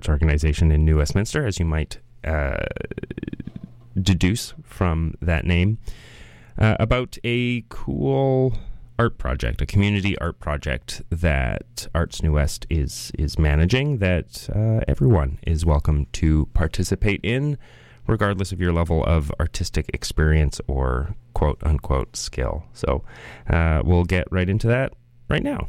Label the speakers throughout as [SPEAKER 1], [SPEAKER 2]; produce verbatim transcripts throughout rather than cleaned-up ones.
[SPEAKER 1] arts organization in New Westminster, as you might uh, deduce from that name, uh, about a cool art project, a community art project that Arts New West is is managing, that uh, everyone is welcome to participate in, regardless of your level of artistic experience or quote-unquote skill. So uh, we'll get right into that right now.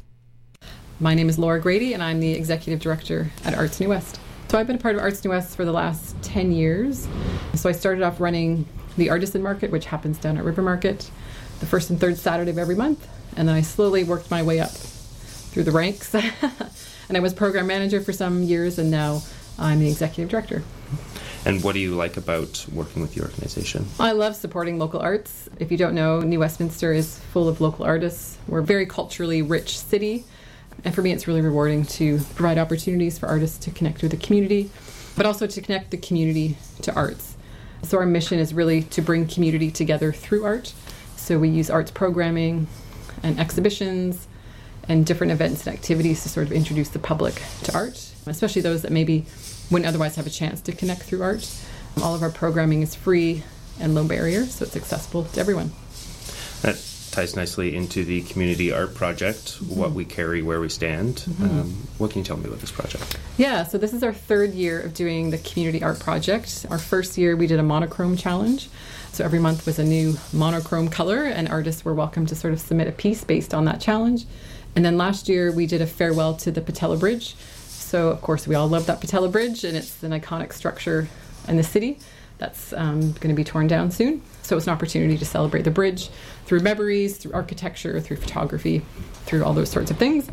[SPEAKER 2] My name is Laura Grady, and I'm the Executive Director at Arts New West. So I've been a part of Arts New West for the last ten years. So I started off running the Artisan Market, which happens down at River Market, the first and third Saturday of every month. And then I slowly worked my way up through the ranks. And I was program manager for some years, and now I'm the Executive Director.
[SPEAKER 1] And what do you like about working with the organization?
[SPEAKER 2] I love supporting local arts. If you don't know, New Westminster is full of local artists. We're a very culturally rich city. And for me, it's really rewarding to provide opportunities for artists to connect with the community, but also to connect the community to arts. So our mission is really to bring community together through art. So we use arts programming and exhibitions and different events and activities to sort of introduce the public to art, especially those that maybe wouldn't otherwise have a chance to connect through art. All of our programming is free and low barrier, so it's accessible to everyone.
[SPEAKER 1] That ties nicely into the community art project, mm-hmm. What we carry, where we stand. Mm-hmm. Um, what can you tell me about this project?
[SPEAKER 2] Yeah, so this is our third year of doing the community art project. Our first year we did a monochrome challenge. So every month was a new monochrome color, and artists were welcome to sort of submit a piece based on that challenge. And then last year we did a farewell to the Patella Bridge. So of course we all love that Patella Bridge, and it's an iconic structure in the city that's um, going to be torn down soon. So it's an opportunity to celebrate the bridge through memories, through architecture, through photography, through all those sorts of things.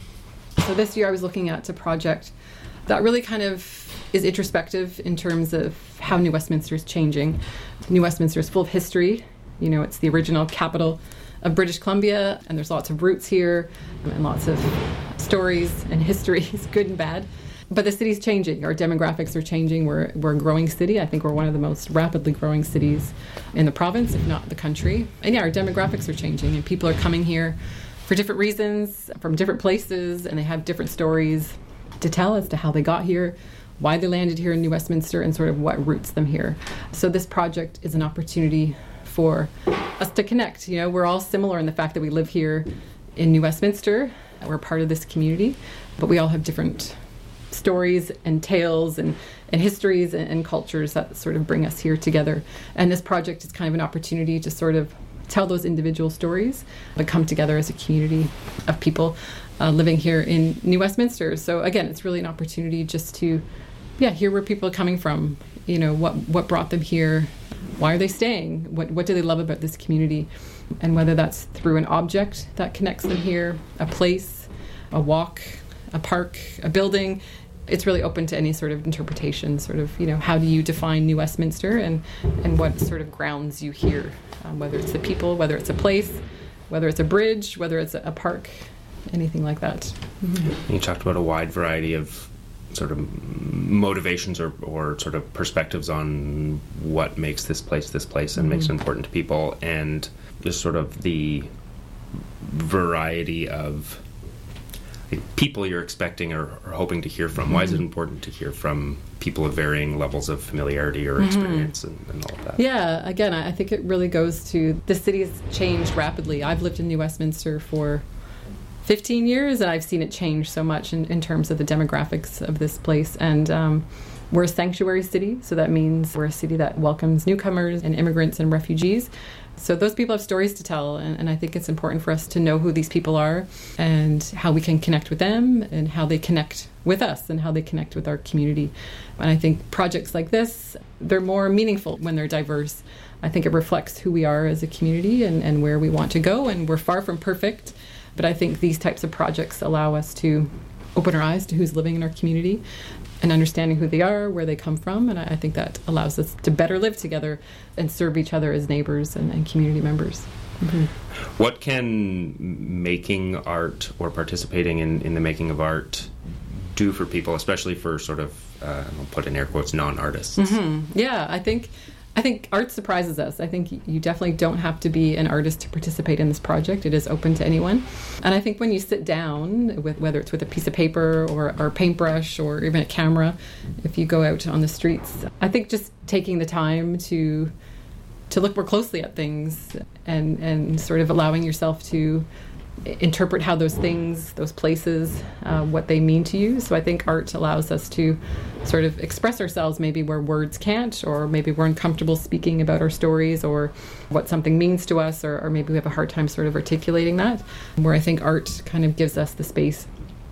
[SPEAKER 2] So this year I was looking at a project that really kind of is introspective in terms of how New Westminster is changing. New Westminster is full of history. You know, it's the original capital of British Columbia, and there's lots of roots here and lots of stories and histories, good and bad. But the city's changing. Our demographics are changing. We're, we're a growing city. I think we're one of the most rapidly growing cities in the province, if not the country. And yeah, our demographics are changing, and people are coming here for different reasons, from different places, and they have different stories to tell as to how they got here, why they landed here in New Westminster, and sort of what roots them here. So this project is an opportunity for us to connect. You know, we're all similar in the fact that we live here in New Westminster. We're part of this community, but we all have different stories and tales and, and histories and, and cultures that sort of bring us here together. And this project is kind of an opportunity to sort of tell those individual stories, but come together as a community of people uh, living here in New Westminster. So again, it's really an opportunity just to, yeah, hear where people are coming from. You know, what what brought them here? Why are they staying? What what do they love about this community? And whether that's through an object that connects them here, a place, a walk, a park, a building. It's really open to any sort of interpretation, sort of, you know, how do you define New Westminster, and, and what sort of grounds you here, um, whether it's the people, whether it's a place, whether it's a bridge, whether it's a, a park, anything like that. Mm-hmm.
[SPEAKER 1] You talked about a wide variety of sort of motivations or, or sort of perspectives on what makes this place this place and mm-hmm. makes it important to people, and just sort of the variety of people you're expecting or, or hoping to hear from. Mm-hmm. Why is it important to hear from people of varying levels of familiarity or experience mm-hmm. and, and all of that?
[SPEAKER 2] Yeah, again, I think it really goes to the city has changed rapidly. I've lived in New Westminster for fifteen years, and I've seen it change so much in, in terms of the demographics of this place. And um, we're a sanctuary city, so that means we're a city that welcomes newcomers and immigrants and refugees. So those people have stories to tell, and, and I think it's important for us to know who these people are and how we can connect with them and how they connect with us and how they connect with our community. And I think projects like this, they're more meaningful when they're diverse. I think it reflects who we are as a community and, and where we want to go, and we're far from perfect, but I think these types of projects allow us to open our eyes to who's living in our community and understanding who they are, where they come from, and I think that allows us to better live together and serve each other as neighbors and, and community members. Mm-hmm.
[SPEAKER 1] What can making art or participating in, in the making of art do for people, especially for sort of, uh, I'll put in air quotes, non-artists?
[SPEAKER 2] Mm-hmm. Yeah, I think I think art surprises us. I think you definitely don't have to be an artist to participate in this project. It is open to anyone. And I think when you sit down, with whether it's with a piece of paper or, or a paintbrush or even a camera, if you go out on the streets, I think just taking the time to to look more closely at things and, and sort of allowing yourself to interpret how those things, those places, uh, what they mean to you. So I think art allows us to sort of express ourselves maybe where words can't, or maybe we're uncomfortable speaking about our stories or what something means to us, or, or maybe we have a hard time sort of articulating that, where I think art kind of gives us the space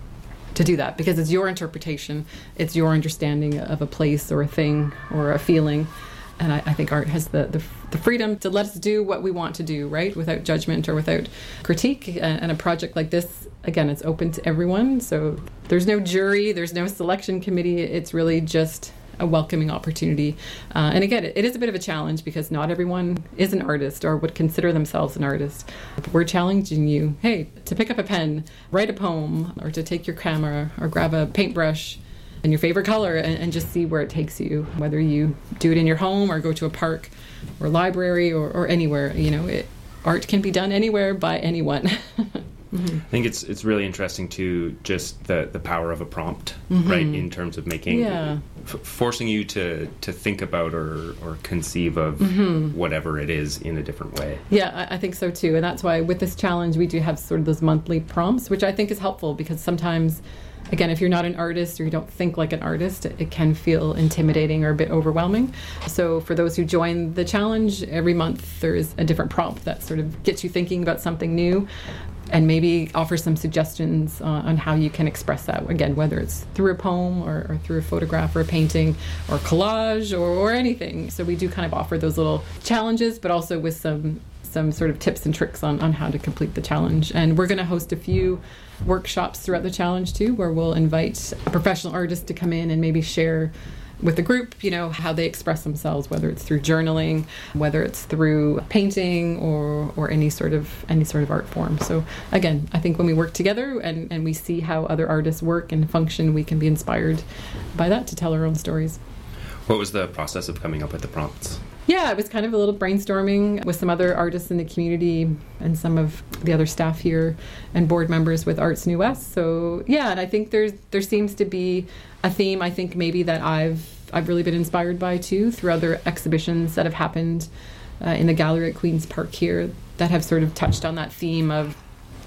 [SPEAKER 2] to do that, because it's your interpretation, it's your understanding of a place or a thing or a feeling. And I, I think art has the, the the freedom to let us do what we want to do, right? Without judgment or without critique. And, and a project like this, again, it's open to everyone. So there's no jury, there's no selection committee. It's really just a welcoming opportunity. Uh, and again, it, it is a bit of a challenge because not everyone is an artist or would consider themselves an artist. But we're challenging you, hey, to pick up a pen, write a poem, or to take your camera or grab a paintbrush and your favorite color and, and just see where it takes you, whether you do it in your home or go to a park or library or, or anywhere. You know, it, art can be done anywhere by anyone. Mm-hmm.
[SPEAKER 1] I think it's it's really interesting to just the, the power of a prompt, mm-hmm. right, in terms of making,
[SPEAKER 2] yeah.
[SPEAKER 1] f- forcing you to, to think about or, or conceive of mm-hmm. whatever it is in a different way.
[SPEAKER 2] Yeah, I, I think so too. And that's why with this challenge we do have sort of those monthly prompts, which I think is helpful because sometimes, again, if you're not an artist or you don't think like an artist, it can feel intimidating or a bit overwhelming. So for those who join the challenge, every month there is a different prompt that sort of gets you thinking about something new and maybe offer some suggestions uh, on how you can express that. Again, whether it's through a poem or, or through a photograph or a painting or collage or, or anything. So we do kind of offer those little challenges, but also with some some sort of tips and tricks on, on how to complete the challenge. And we're going to host a few workshops throughout the challenge too, where we'll invite a professional artist to come in and maybe share with the group, you know, how they express themselves, whether it's through journaling, whether it's through painting or or any sort of any sort of art form. So again, I think when we work together and, and we see how other artists work and function, we can be inspired by that to tell our own stories.
[SPEAKER 1] What was the process of coming up with the prompts?
[SPEAKER 2] Yeah, it was kind of a little brainstorming with some other artists in the community and some of the other staff here and board members with Arts New West. So yeah, and I think there's there seems to be a theme, I think maybe that I've I've really been inspired by too through other exhibitions that have happened uh, in the gallery at Queen's Park here that have sort of touched on that theme of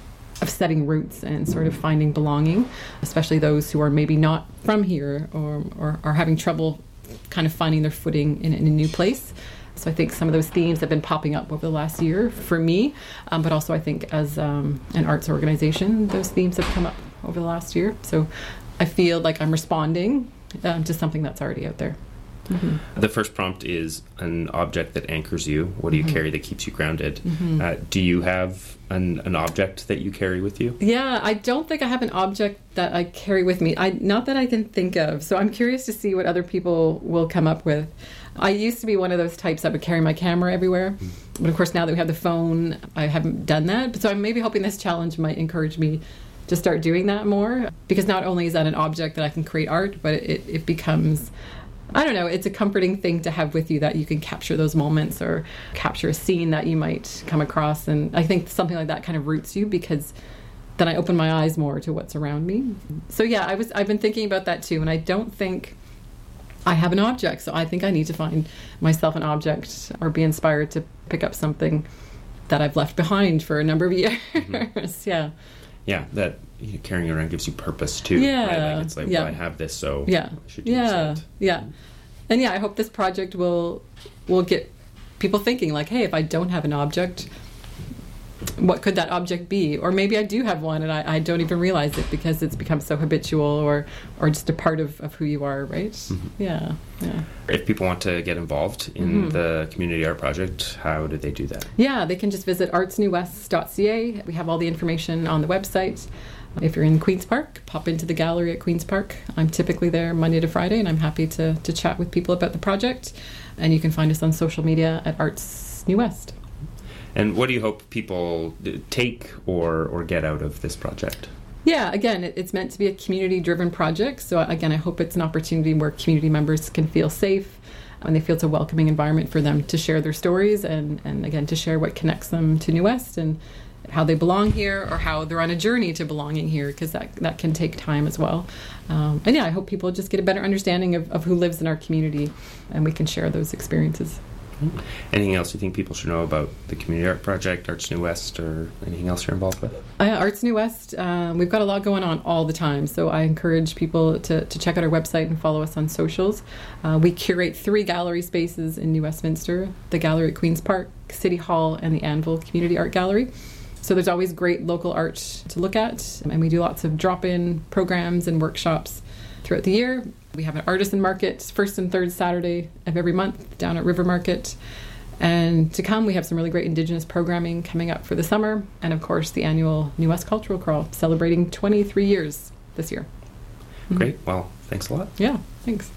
[SPEAKER 2] of setting roots and sort of finding belonging, especially those who are maybe not from here or or are having trouble kind of finding their footing in, in a new place. So I think some of those themes have been popping up over the last year for me, um, but also I think as um, an arts organization, those themes have come up over the last year. So I feel like I'm responding um, to something that's already out there. Mm-hmm.
[SPEAKER 1] The first prompt is an object that anchors you. What do you mm-hmm. carry that keeps you grounded? Mm-hmm. Uh, do you have an, an object that you carry with you?
[SPEAKER 2] Yeah, I don't think I have an object that I carry with me. I not that I can think of. So I'm curious to see what other people will come up with. I used to be one of those types that would carry my camera everywhere. Mm-hmm. But of course, now that we have the phone, I haven't done that. So I'm maybe hoping this challenge might encourage me to start doing that more. Because not only is that an object that I can create art, but it, it becomes... I don't know, it's a comforting thing to have with you that you can capture those moments or capture a scene that you might come across. And I think something like that kind of roots you because then I open my eyes more to what's around me. So yeah, I was, I've been thinking about that too. And I don't think I have an object. So I think I need to find myself an object or be inspired to pick up something that I've left behind for a number of years. Mm-hmm. Yeah.
[SPEAKER 1] Yeah, that you know, carrying around gives you purpose too.
[SPEAKER 2] Yeah,
[SPEAKER 1] right? Like it's like,
[SPEAKER 2] yeah.
[SPEAKER 1] well, I have this, so
[SPEAKER 2] yeah,
[SPEAKER 1] I should use
[SPEAKER 2] yeah,
[SPEAKER 1] it.
[SPEAKER 2] Yeah, and yeah, I hope this project will will get people thinking like, hey, if I don't have an object, what could that object be? Or maybe I do have one and I, I don't even realize it because it's become so habitual or or just a part of, of who you are, right? Mm-hmm. Yeah, yeah.
[SPEAKER 1] If people want to get involved in mm-hmm. the community art project, how do they do that?
[SPEAKER 2] Yeah, they can just visit arts new west dot c a. We have all the information on the website. If you're in Queen's Park, pop into the gallery at Queen's Park. I'm typically there Monday to Friday, and I'm happy to, to chat with people about the project. And you can find us on social media at Arts New West.
[SPEAKER 1] And what do you hope people take or, or get out of this project?
[SPEAKER 2] Yeah, again, it, it's meant to be a community-driven project. So again, I hope it's an opportunity where community members can feel safe and they feel it's a welcoming environment for them to share their stories and, and again, to share what connects them to New West and how they belong here or how they're on a journey to belonging here, because that, that can take time as well. Um, and yeah, I hope people just get a better understanding of, of who lives in our community and we can share those experiences.
[SPEAKER 1] Anything else you think people should know about the Community Art Project, Arts New West, or anything else you're involved with?
[SPEAKER 2] Uh, Arts New West, um, we've got a lot going on all the time, so I encourage people to, to check out our website and follow us on socials. Uh, we curate three gallery spaces in New Westminster, the gallery at Queen's Park, City Hall, and the Anvil Community Art Gallery. So there's always great local art to look at, and we do lots of drop-in programs and workshops throughout the year. We have an artisan market first and third Saturday of every month down at River Market. And to come, we have some really great Indigenous programming coming up for the summer. And of course, the annual New West Cultural Crawl, celebrating twenty-three years this year.
[SPEAKER 1] Great. Well, thanks a lot.
[SPEAKER 2] Yeah, thanks.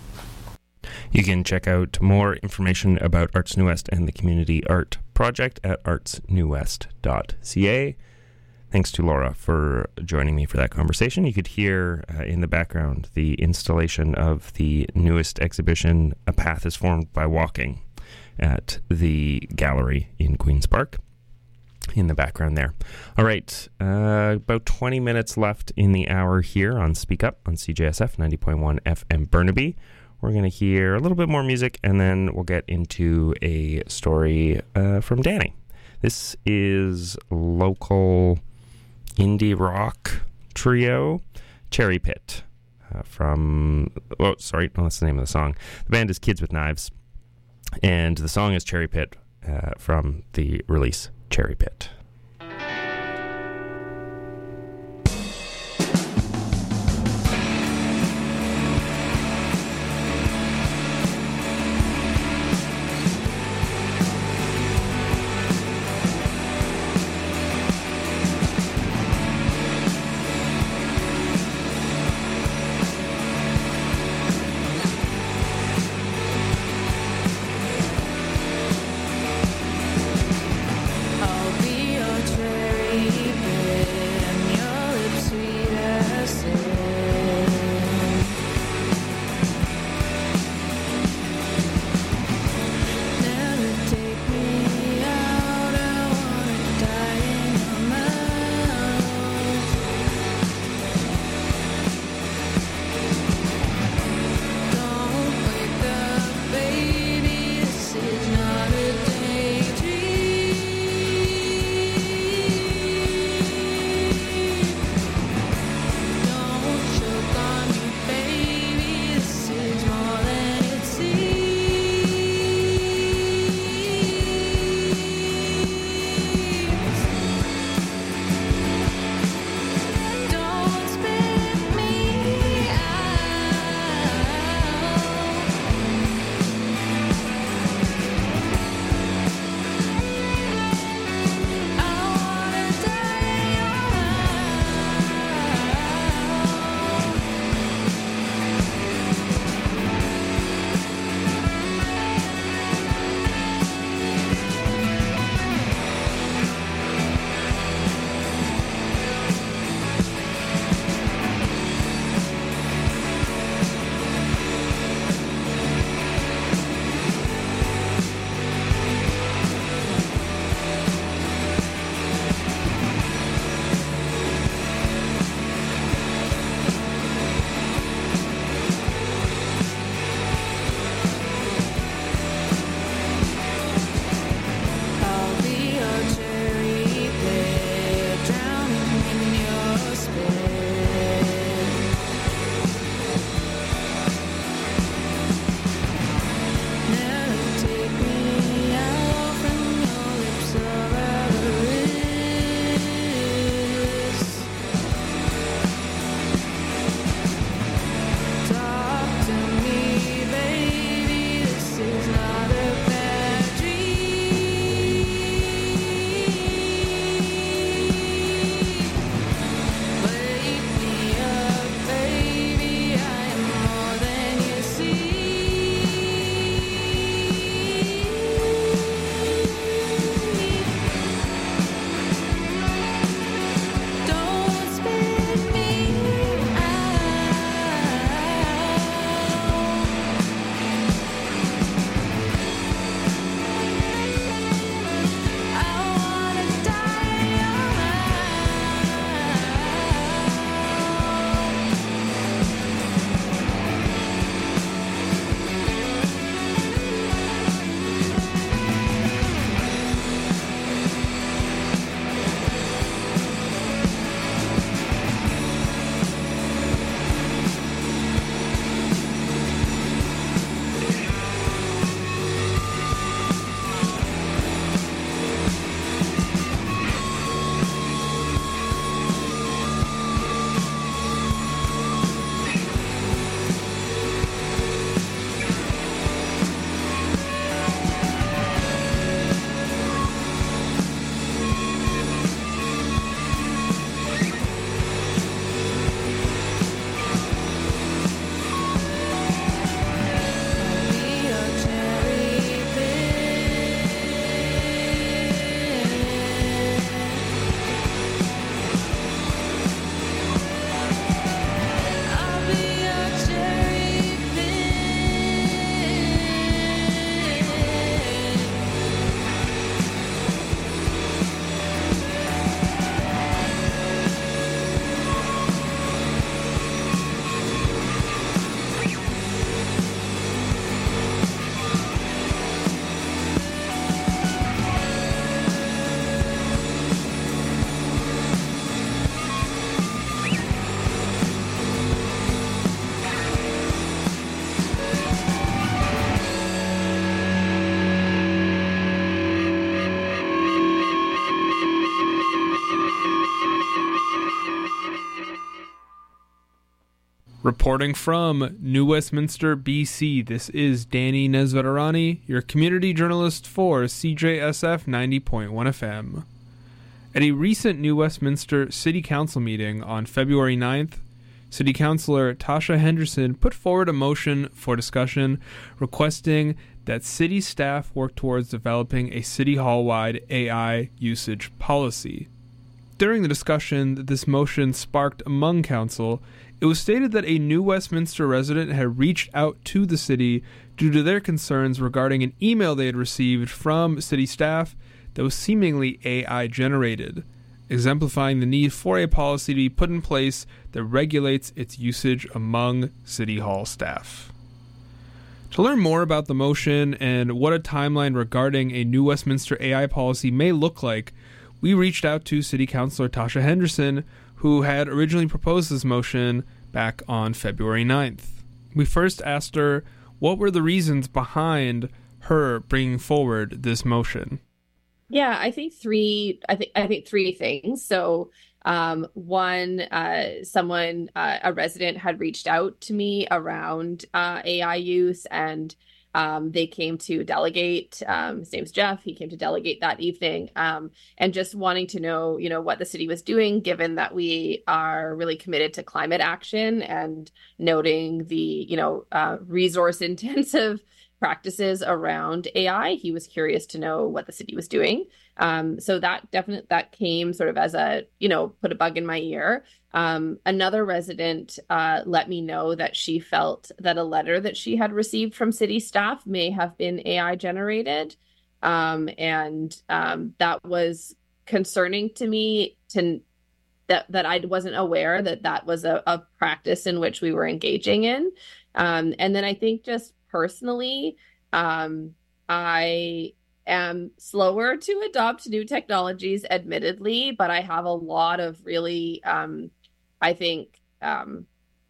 [SPEAKER 1] You can check out more information about Arts New West and the Community Art Project at arts new west dot c a. Thanks to Laura for joining me for that conversation. You could hear uh, in the background the installation of the newest exhibition, A Path is Formed by Walking, at the gallery in Queen's Park, in the background there. All right, uh, about twenty minutes left in the hour here on Speak Up on C J S F ninety point one F M Burnaby. We're going to hear a little bit more music, and then we'll get into a story uh, from Danny. This is local indie rock trio Cherry Pit uh, from, oh, sorry, no, that's the name of the song. The band is Kids with Knives, and the song is Cherry Pit uh, from the release Cherry Pit.
[SPEAKER 3] I'll be Reporting from New Westminster, B C, this is Danny Nesvetarani, your community journalist for C J S F ninety point one F M. At a recent New Westminster City Council meeting on February ninth, City Councillor Tasha Henderson put forward a motion for discussion requesting that city staff work towards developing a City Hall-wide A I usage policy. During the discussion that this motion sparked among council, it was stated that a New Westminster resident had reached out to the city due to their concerns regarding an email they had received from city staff that was seemingly A I generated, exemplifying the need for a policy to be put in place that regulates its usage among City Hall staff. To learn more about the motion and what a timeline regarding a New Westminster A I policy may look like, we reached out to City Councillor Tasha Henderson, who had originally proposed this motion back on February ninth. We first asked her what were the reasons behind her bringing forward this motion.
[SPEAKER 4] Yeah, I think three. I think I think three things. So, um, one, uh, someone, uh, a resident had reached out to me around uh, A I use, and um, they came to delegate. Um, his name's Jeff. He came to delegate that evening, um, and just wanting to know, you know, what the city was doing, given that we are really committed to climate action, and noting the, you know, uh, resource intensive practices around A I. He was curious to know what the city was doing. Um, so that definitely, that came sort of as a, you know, put a bug in my ear. Um, another resident uh, let me know that she felt that a letter that she had received from city staff may have been A I generated. Um, and um, that was concerning to me, to that, that I wasn't aware that that was a, a practice in which we were engaging in. Um, and then I think just personally, um, I am slower to adopt new technologies, admittedly, but I have a lot of really, um, I think, um,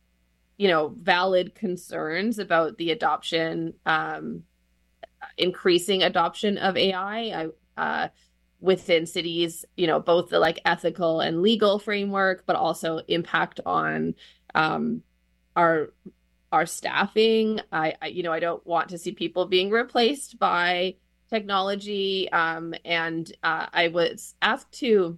[SPEAKER 4] you know, valid concerns about the adoption, um, increasing adoption of A I I, uh, within cities, you know, both the like ethical and legal framework, but also impact on um, our our staffing. I, I, you know, I don't want to see people being replaced by technology. Um, and uh, I was asked to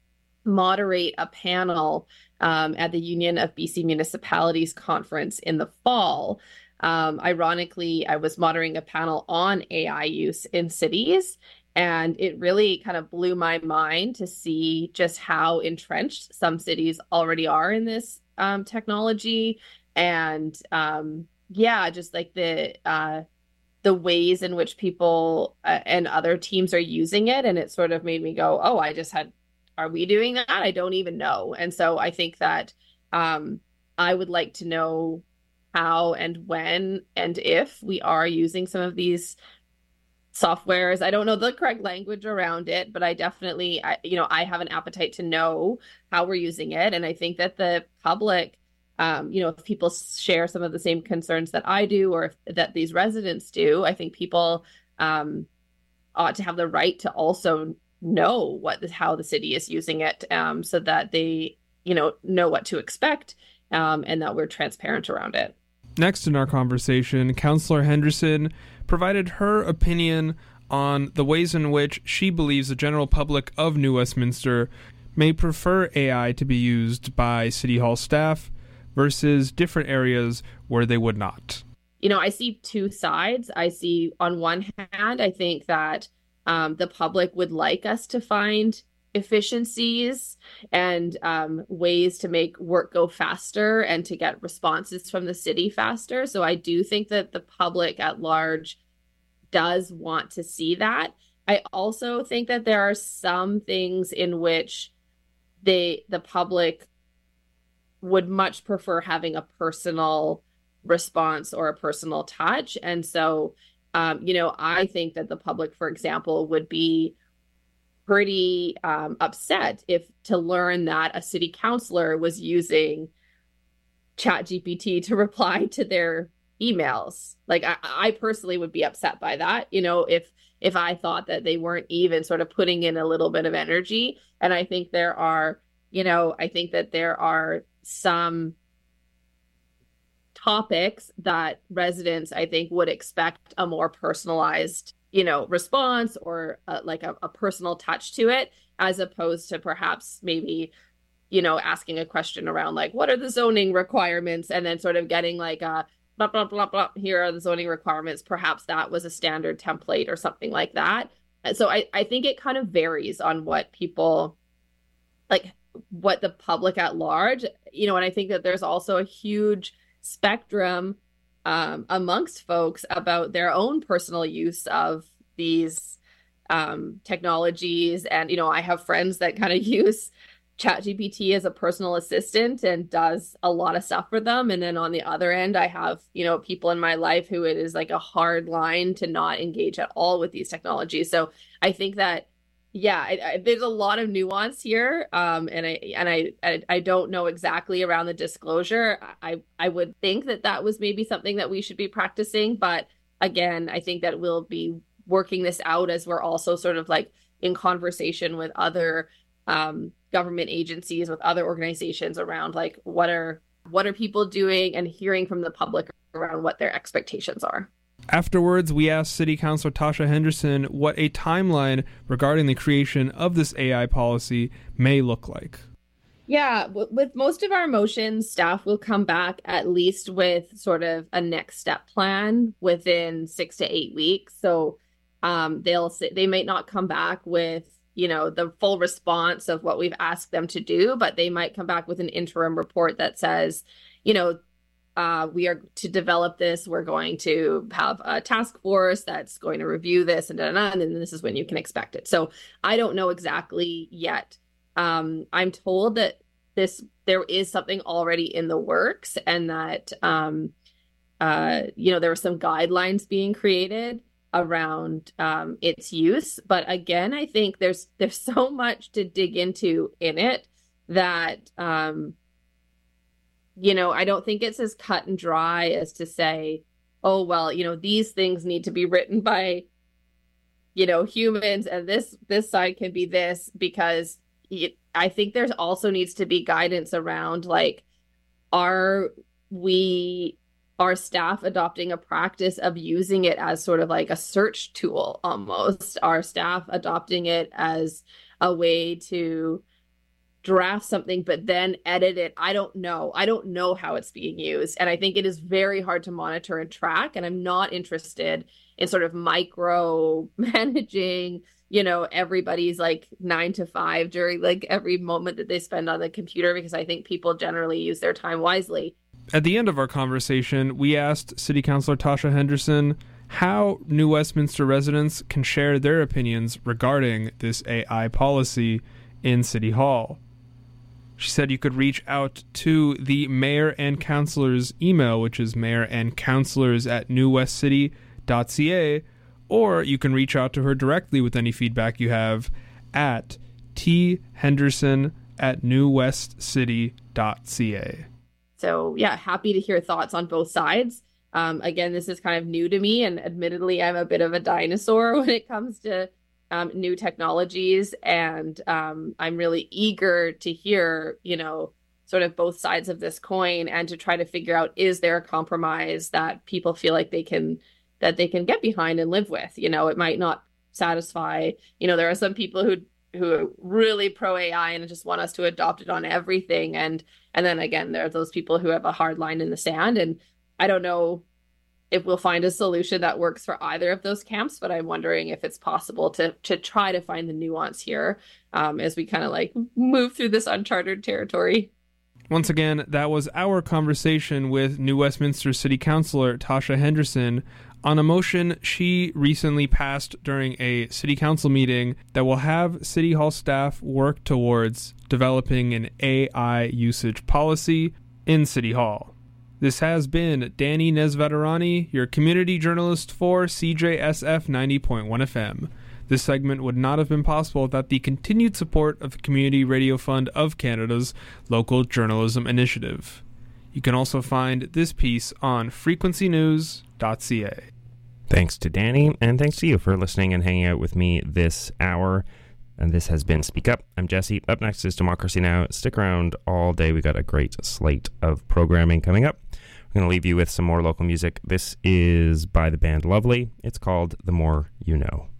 [SPEAKER 4] moderate a panel um, at the Union of B C Municipalities conference in the fall. Um, ironically, I was moderating a panel on A I use in cities, and it really kind of blew my mind to see just how entrenched some cities already are in this um, technology. And um, yeah, just like the uh, the ways in which people uh, and other teams are using it. And it sort of made me go, oh, I just had, are we doing that? I don't even know. And so I think that um, I would like to know how and when and if we are using some of these softwares. I don't know the correct language around it, but I definitely, I, you know, I have an appetite to know how we're using it. And I think that the public, Um, you know, if people share some of the same concerns that I do, or if, that these residents do, I think people um, ought to have the right to also know what the, how the city is using it, um, so that they, you know, know what to expect, um, and that we're transparent around it.
[SPEAKER 3] Next in our conversation, Councillor Henderson provided her opinion on the ways in which she believes the general public of New Westminster may prefer A I to be used by City Hall staff versus different areas where they would not.
[SPEAKER 4] You know, I see two sides. I see, on one hand, I think that um, the public would like us to find efficiencies and um, ways to make work go faster and to get responses from the city faster. So I do think that the public at large does want to see that. I also think that there are some things in which they, the public would much prefer having a personal response or a personal touch. And so, um, you know, I think that the public, for example, would be pretty um, upset if to learn that a city councillor was using ChatGPT to reply to their emails. Like, I, I personally would be upset by that, you know, if if I thought that they weren't even sort of putting in a little bit of energy. And I think there are, you know, I think that there are some topics that residents, I think, would expect a more personalized, you know, response or uh, like a, a personal touch to it, as opposed to perhaps maybe, you know, asking a question around like, what are the zoning requirements? And then sort of getting like a blah, blah, blah, blah, here are the zoning requirements. Perhaps that was a standard template or something like that. So I, I think it kind of varies on what people, like what the public at large, you know, and I think that there's also a huge spectrum um, amongst folks about their own personal use of these um, technologies. And, you know, I have friends that kind of use ChatGPT as a personal assistant and does a lot of stuff for them. And then on the other end, I have, you know, people in my life who it is like a hard line to not engage at all with these technologies. So I think that, yeah, I, I, there's a lot of nuance here. Um, and I, and I, I, I don't know exactly around the disclosure. I, I would think that that was maybe something that we should be practicing. But again, I think that we'll be working this out as we're also sort of like in conversation with other um, government agencies, with other organizations around like what are what are people doing, and hearing from the public around what their expectations are.
[SPEAKER 3] Afterwards, we asked City Councilor Tasha Henderson what a timeline regarding the creation of this A I policy may look like.
[SPEAKER 4] Yeah, w- with most of our motions, staff will come back at least with sort of a next step plan within six to eight weeks. So um, they'll say, they might not come back with, you know, the full response of what we've asked them to do, but they might come back with an interim report that says, you know, uh, we are to develop this. We're going to have a task force that's going to review this and da, da, da, and then this is when you can expect it. So I don't know exactly yet. Um, I'm told that this there is something already in the works, and that um, uh, you know, there were some guidelines being created around um, its use. But again, I think there's there's so much to dig into in it that, um, you know, I don't think it's as cut and dry as to say, oh, well, you know, these things need to be written by, you know, humans, and this this side can be this, because it, I think there's also needs to be guidance around like, are we our staff adopting a practice of using it as sort of like a search tool almost? Our staff adopting it as a way to draft something but then edit it? I don't know. I don't know how it's being used. And I think it is very hard to monitor and track. And I'm not interested in sort of micro managing, you know, everybody's like nine to five during like every moment that they spend on the computer, because I think people generally use their time wisely.
[SPEAKER 3] At the end of our conversation, we asked City Councilor Tasha Henderson how New Westminster residents can share their opinions regarding this A I policy in City Hall. She said you could reach out to the mayor and councilors' email, which is mayor and councilors at new west city dot c a, or you can reach out to her directly with any feedback you have at t henderson at new west city dot c a.
[SPEAKER 4] So yeah, happy to hear thoughts on both sides. Um, again, this is kind of new to me, and admittedly, I'm a bit of a dinosaur when it comes to um, new technologies. And um, I'm really eager to hear, you know, sort of both sides of this coin, and to try to figure out, is there a compromise that people feel like they can, that they can get behind and live with? You know, it might not satisfy, you know, there are some people who who are really pro A I and just want us to adopt it on everything. And and then again, there are those people who have a hard line in the sand. And I don't know if we'll find a solution that works for either of those camps, but I'm wondering if it's possible to to try to find the nuance here um, as we kind of like move through this uncharted territory.
[SPEAKER 3] Once again, that was our conversation with New Westminster City Councilor Tasha Henderson on a motion she recently passed during a city council meeting that will have City Hall staff work towards developing an A I usage policy in City Hall. This has been Danny Nesveterani, your community journalist for C J S F ninety point one F M. This segment would not have been possible without the continued support of the Community Radio Fund of Canada's local journalism initiative. You can also find this piece on frequency news dot c a.
[SPEAKER 1] Thanks to Danny, and thanks to you for listening and hanging out with me this hour. And this has been Speak Up. I'm Jesse. Up next is Democracy Now! Stick around all day. We got a great slate of programming coming up. I'm going to leave you with some more local music. This is by the band Lovely. It's called The More You Know.